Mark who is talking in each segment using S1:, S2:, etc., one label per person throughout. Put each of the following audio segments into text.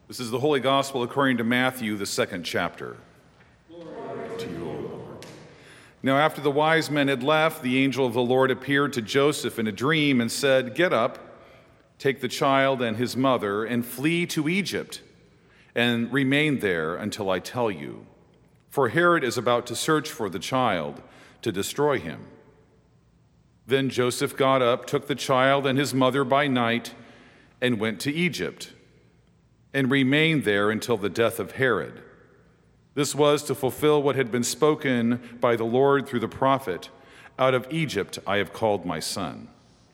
S1: This is the Holy Gospel according to Matthew, the second chapter. Glory to you, O Lord. Now after the wise men had left, the angel of the Lord appeared to Joseph in a dream and said, "Get up, take the child and his mother, and flee to Egypt, and remain there until I tell you. For Herod is about to search for the child to destroy him." Then Joseph got up, took the child and his mother by night, and went to Egypt, and remained there until the death of Herod. This was to fulfill what had been spoken by the Lord through the prophet, "Out of Egypt I have called my son."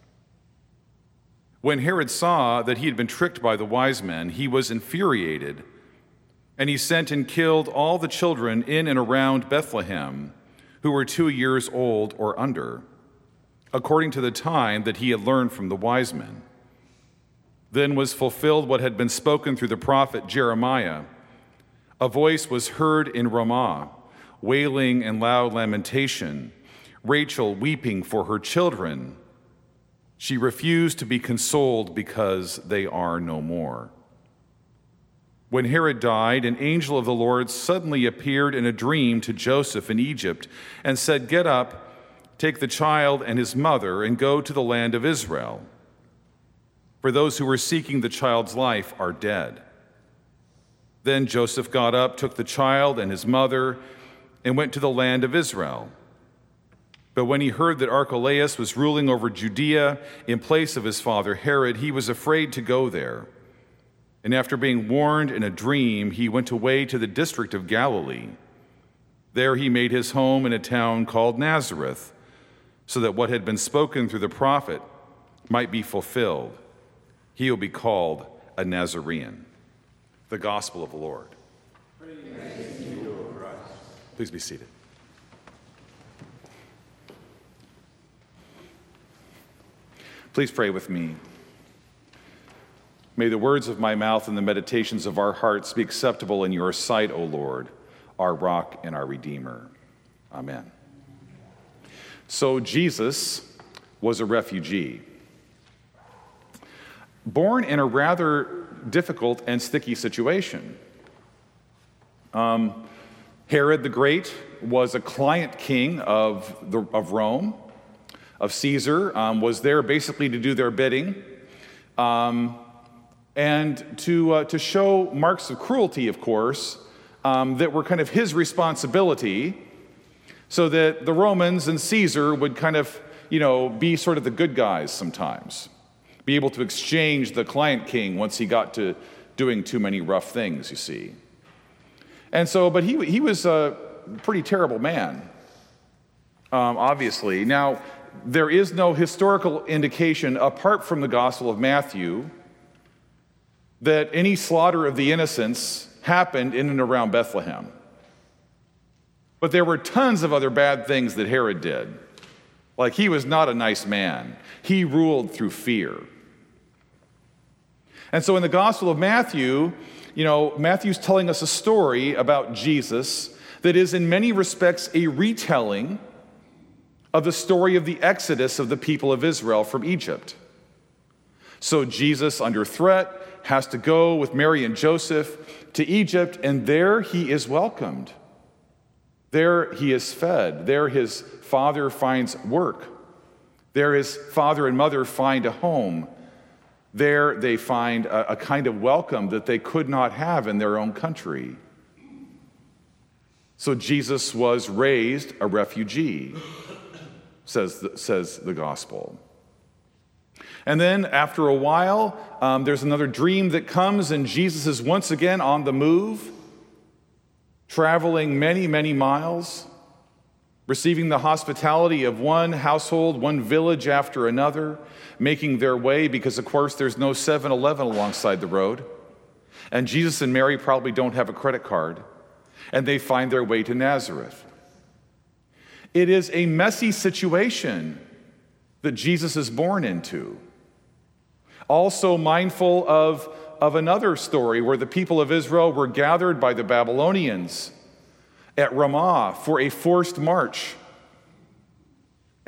S1: When Herod saw that he had been tricked by the wise men, he was infuriated, and he sent and killed all the children in and around Bethlehem who were 2 years old or under, according to the time that he had learned from the wise men. Then was fulfilled what had been spoken through the prophet Jeremiah. A voice was heard in Ramah, wailing and loud lamentation, Rachel weeping for her children. She refused to be consoled because they are no more. When Herod died, an angel of the Lord suddenly appeared in a dream to Joseph in Egypt and said, "Get up, take the child and his mother, and go to the land of Israel. For those who were seeking the child's life are dead." Then Joseph got up, took the child and his mother, and went to the land of Israel. But when he heard that Archelaus was ruling over Judea in place of his father Herod, he was afraid to go there. And after being warned in a dream, he went away to the district of Galilee. There he made his home in a town called Nazareth, so that what had been spoken through the prophet might be fulfilled. He will be called a Nazarene. The Gospel of the Lord. Praise to you, O Christ. Please be seated. Please pray with me. May the words of my mouth and the meditations of our hearts be acceptable in your sight, O Lord, our rock and our Redeemer. Amen. So Jesus was a refugee, born in a rather difficult and sticky situation. Herod the Great was a client king of Rome, of Caesar, was there basically to do their bidding, and to show marks of cruelty, of course, that were kind of his responsibility, so that the Romans and Caesar would kind of, be sort of the good guys sometimes. Be able to exchange the client king once he got to doing too many rough things, you see. And so, but he was a pretty terrible man, obviously. Now, there is no historical indication, apart from the Gospel of Matthew, that any slaughter of the innocents happened in and around Bethlehem. But there were tons of other bad things that Herod did. Like, he was not a nice man. He ruled through fear. And so in the Gospel of Matthew, Matthew's telling us a story about Jesus that is in many respects a retelling of the story of the exodus of the people of Israel from Egypt. So Jesus, under threat, has to go with Mary and Joseph to Egypt, and there he is welcomed. There he is fed. There his father finds work. There his father and mother find a home. There they find a kind of welcome that they could not have in their own country. So Jesus was raised a refugee, says the gospel. And then after a while, there's another dream that comes, and Jesus is once again on the move, traveling many, many miles, receiving the hospitality of one household, one village after another, making their way, because of course there's no 7-Eleven alongside the road. And Jesus and Mary probably don't have a credit card, and they find their way to Nazareth. It is a messy situation that Jesus is born into. Also mindful of another story where the people of Israel were gathered by the Babylonians at Ramah for a forced march.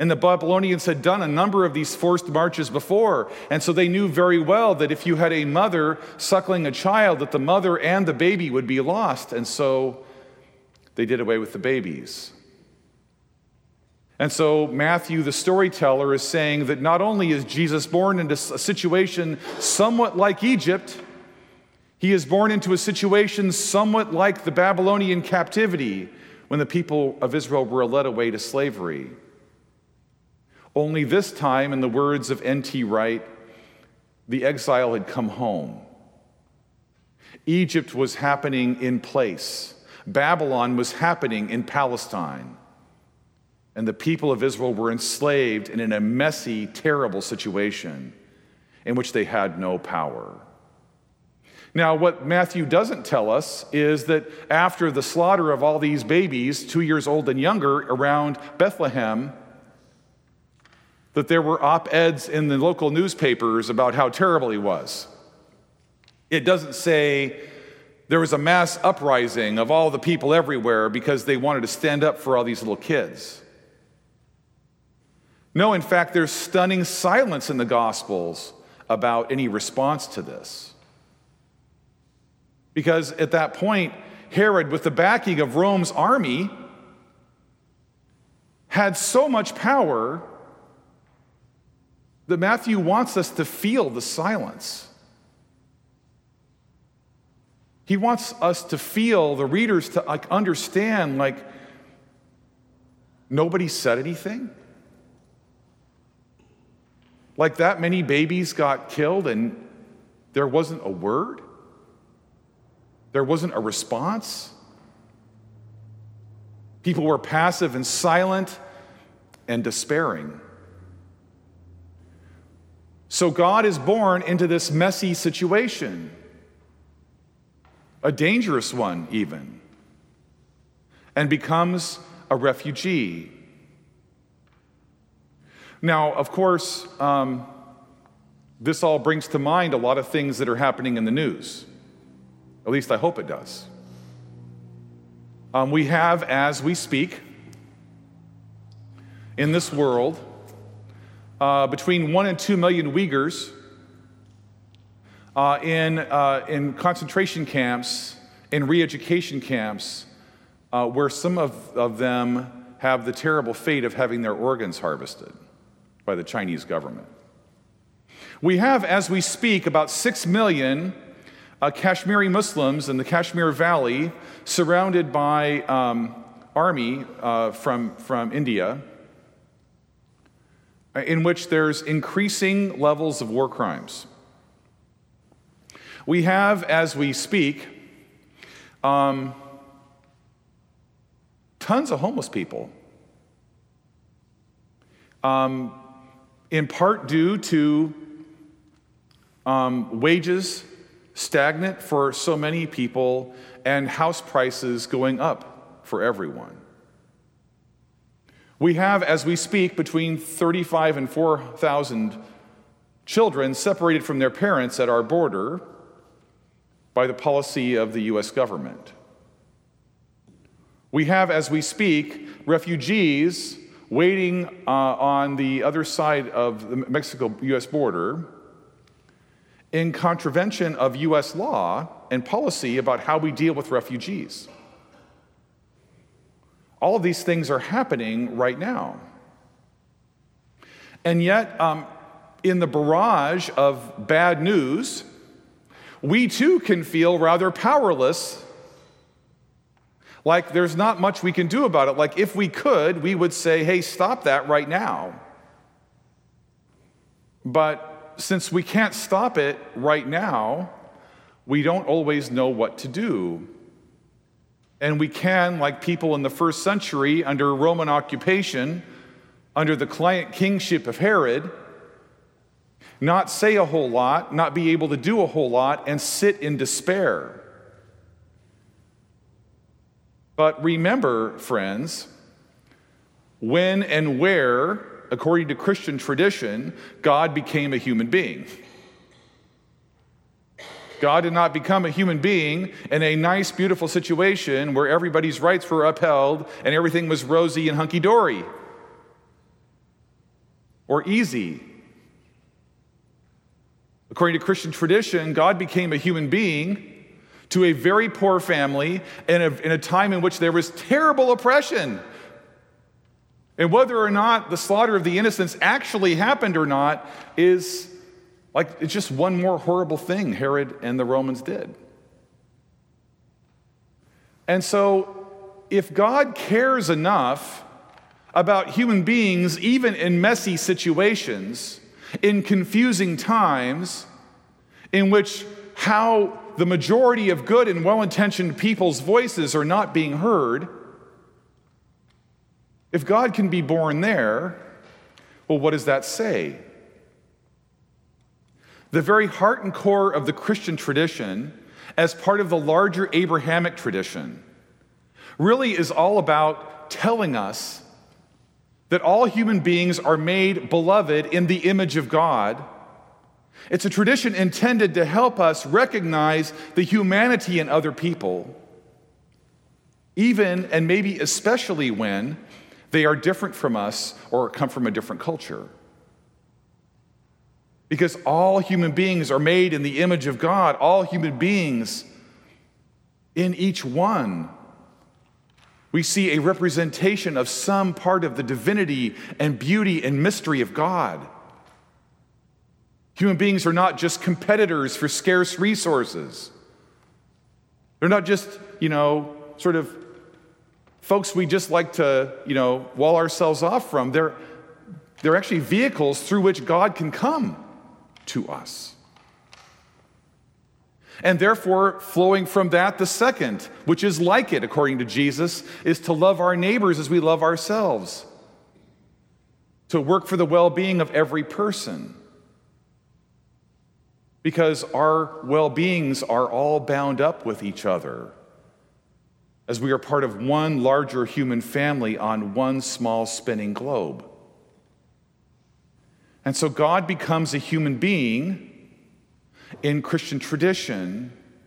S1: And the Babylonians had done a number of these forced marches before. And so they knew very well that if you had a mother suckling a child, that the mother and the baby would be lost. And so they did away with the babies. And so Matthew, the storyteller, is saying that not only is Jesus born into a situation somewhat like Egypt, he is born into a situation somewhat like the Babylonian captivity when the people of Israel were led away to slavery. Only this time, in the words of N.T. Wright, the exile had come home. Egypt was happening in place. Babylon was happening in Palestine. And the people of Israel were enslaved and in a messy, terrible situation in which they had no power. Now, what Matthew doesn't tell us is that after the slaughter of all these babies, 2 years old and younger, around Bethlehem, that there were op-eds in the local newspapers about how terrible he was. It doesn't say there was a mass uprising of all the people everywhere because they wanted to stand up for all these little kids. No, in fact, there's stunning silence in the Gospels about any response to this. Because at that point, Herod, with the backing of Rome's army, had so much power that Matthew wants us to feel the silence. He wants us to feel, the readers to understand, nobody said anything. Like that many babies got killed and there wasn't a word? There wasn't a response? People were passive and silent and despairing. So God is born into this messy situation, a dangerous one even, and becomes a refugee. Now, of course, this all brings to mind a lot of things that are happening in the news. At least I hope it does. We have, as we speak, in this world, between 1 and 2 million Uyghurs in concentration camps, in re-education camps, where some of them have the terrible fate of having their organs harvested by the Chinese government. We have, as we speak, about 6 million Kashmiri Muslims in the Kashmir Valley, surrounded by army from India, in which there's increasing levels of war crimes. We have, as we speak, tons of homeless people, in part due to wages stagnant for so many people and house prices going up for everyone. We have, as we speak, between 35 and 4,000 children separated from their parents at our border by the policy of the U.S. government. We have, as we speak, refugees waiting on the other side of the Mexico-U.S. border in contravention of U.S. law and policy about how we deal with refugees. All of these things are happening right now. And yet, in the barrage of bad news, we too can feel rather powerless, like there's not much we can do about it. Like if we could, we would say, hey, stop that right now. But since we can't stop it right now, we don't always know what to do. And we can, like people in the first century under Roman occupation, under the client kingship of Herod, not say a whole lot, not be able to do a whole lot, and sit in despair. But remember, friends, when and where, according to Christian tradition, God became a human being. God did not become a human being in a nice, beautiful situation where everybody's rights were upheld and everything was rosy and hunky-dory. or easy. According to Christian tradition, God became a human being to a very poor family in a time in which there was terrible oppression. And whether or not the slaughter of the innocents actually happened or not is it's just one more horrible thing Herod and the Romans did. And so, if God cares enough about human beings, even in messy situations, in confusing times, in which how the majority of good and well-intentioned people's voices are not being heard, if God can be born there, well, what does that say? The very heart and core of the Christian tradition, as part of the larger Abrahamic tradition, really is all about telling us that all human beings are made beloved in the image of God. It's a tradition intended to help us recognize the humanity in other people, even and maybe especially when they are different from us or come from a different culture. Because all human beings are made in the image of God. All human beings, in each one, we see a representation of some part of the divinity and beauty and mystery of God. Human beings are not just competitors for scarce resources. They're not just, sort of folks we just like to, wall ourselves off from. They're actually vehicles through which God can come to us. And therefore, flowing from that, the second, which is like it, according to Jesus, is to love our neighbors as we love ourselves, to work for the well-being of every person. Because our well-beings are all bound up with each other, as we are part of one larger human family on one small spinning globe. And so God becomes a human being in Christian tradition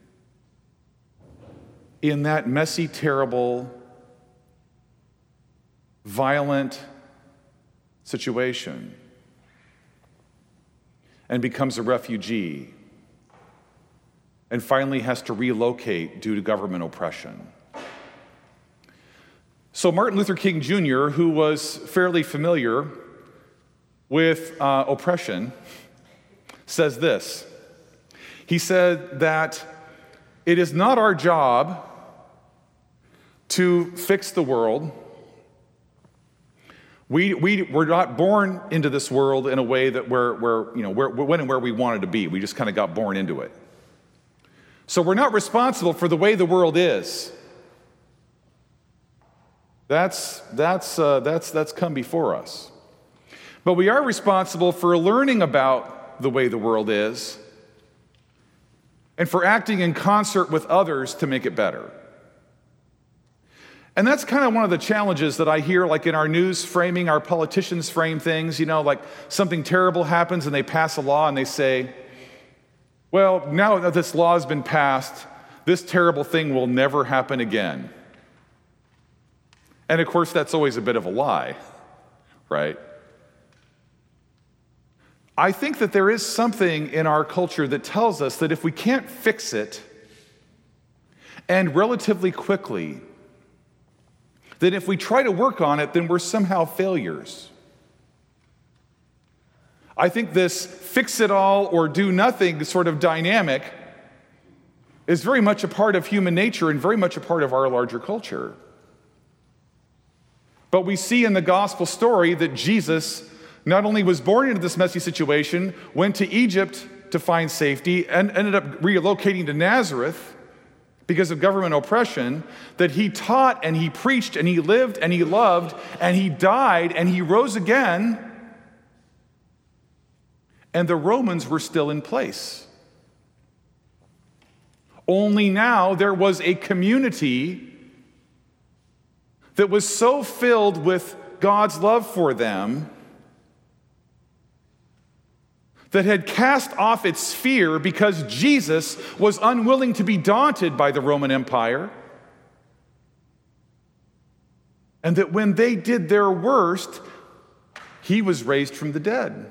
S1: in that messy, terrible, violent situation, and becomes a refugee, and finally has to relocate due to government oppression. So Martin Luther King Jr., who was fairly familiar with oppression, says this. He said that it is not our job to fix the world. We're not born into this world in a way that we're when and where we wanted to be. We just kind of got born into it. So we're not responsible for the way the world is. That's come before us. But we are responsible for learning about the way the world is and for acting in concert with others to make it better. And that's kind of one of the challenges that I hear, like in our news framing, our politicians frame things, like something terrible happens and they pass a law and they say, well, now that this law has been passed, this terrible thing will never happen again. And of course, that's always a bit of a lie, right? I think that there is something in our culture that tells us that if we can't fix it, and relatively quickly, that if we try to work on it, then we're somehow failures. I think this fix it all or do nothing sort of dynamic is very much a part of human nature and very much a part of our larger culture. But we see in the gospel story that Jesus not only was born into this messy situation, went to Egypt to find safety, and ended up relocating to Nazareth because of government oppression, that he taught and he preached and he lived and he loved and he died and he rose again, and the Romans were still in place. Only now there was a community that was so filled with God's love for them that had cast off its fear because Jesus was unwilling to be daunted by the Roman Empire, and that when they did their worst, He was raised from the dead.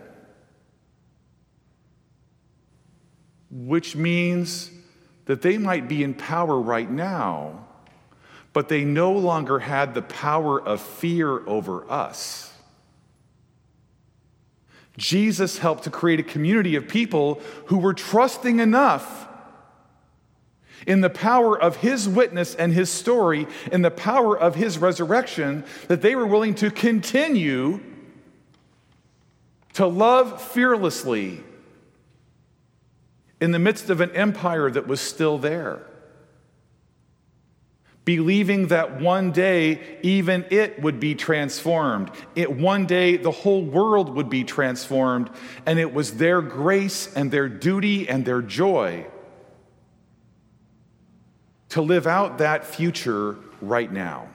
S1: Which means that they might be in power right now, but they no longer had the power of fear over us. Jesus helped to create a community of people who were trusting enough in the power of his witness and his story, in the power of his resurrection, that they were willing to continue to love fearlessly in the midst of an empire that was still there, believing that one day even it would be transformed. One day the whole world would be transformed, and it was their grace and their duty and their joy to live out that future right now.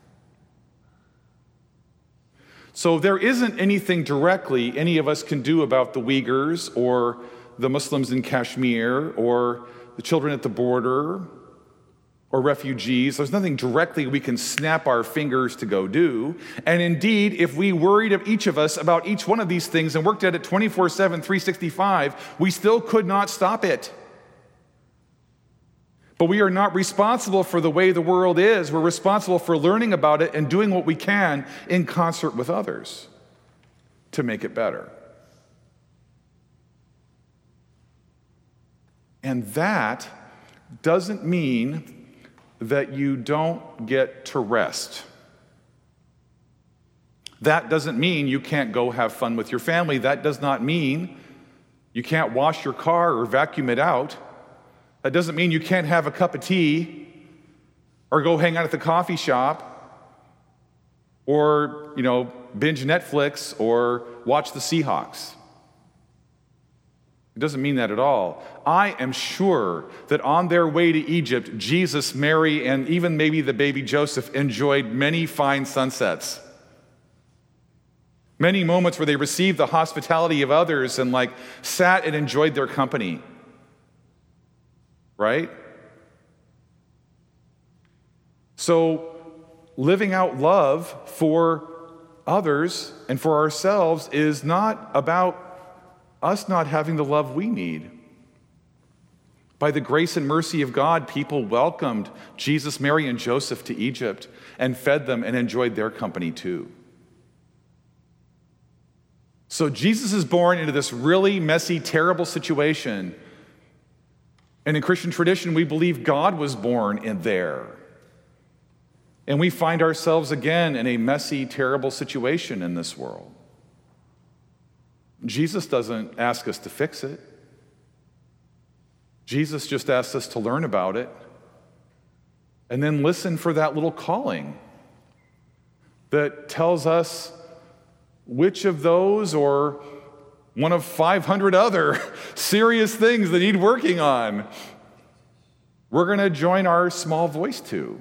S1: So there isn't anything directly any of us can do about the Uyghurs or the Muslims in Kashmir or the children at the border or refugees. There's nothing directly we can snap our fingers to go do. And indeed, if we worried of each of us about each one of these things and worked at it 24/7, 365, we still could not stop it. But we are not responsible for the way the world is. We're responsible for learning about it and doing what we can in concert with others to make it better. And that doesn't mean that you don't get to rest. That doesn't mean you can't go have fun with your family. That does not mean you can't wash your car or vacuum it out. That doesn't mean you can't have a cup of tea or go hang out at the coffee shop or, binge Netflix or watch the Seahawks. It doesn't mean that at all. I am sure that on their way to Egypt, Jesus, Mary, and even maybe the baby Joseph enjoyed many fine sunsets. Many moments where they received the hospitality of others and sat and enjoyed their company. Right? So living out love for others and for ourselves is not about us not having the love we need. By the grace and mercy of God, people welcomed Jesus, Mary, and Joseph to Egypt and fed them and enjoyed their company too. So Jesus is born into this really messy, terrible situation. And in Christian tradition, we believe God was born in there. And we find ourselves again in a messy, terrible situation in this world. Jesus doesn't ask us to fix it. Jesus just asks us to learn about it and then listen for that little calling that tells us which of those or one of 500 other serious things that need working on we're going to join our small voice to.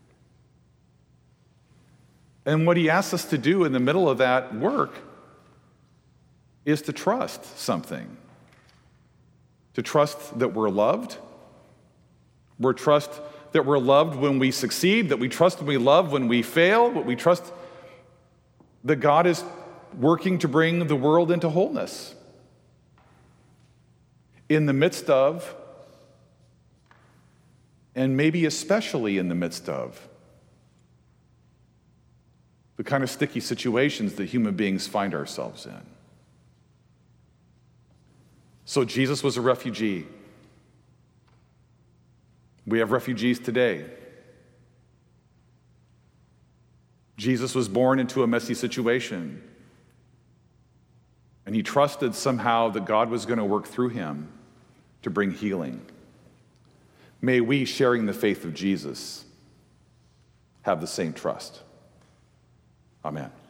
S1: And what he asks us to do in the middle of that work is to trust something. To trust that we're loved. We trust that we're loved when we succeed, that we trust and we love when we fail, but we trust that God is working to bring the world into wholeness. In the midst of, and maybe especially in the midst of, the kind of sticky situations that human beings find ourselves in. So Jesus was a refugee. We have refugees today. Jesus was born into a messy situation, and he trusted somehow that God was going to work through him to bring healing. May we, sharing the faith of Jesus, have the same trust. Amen.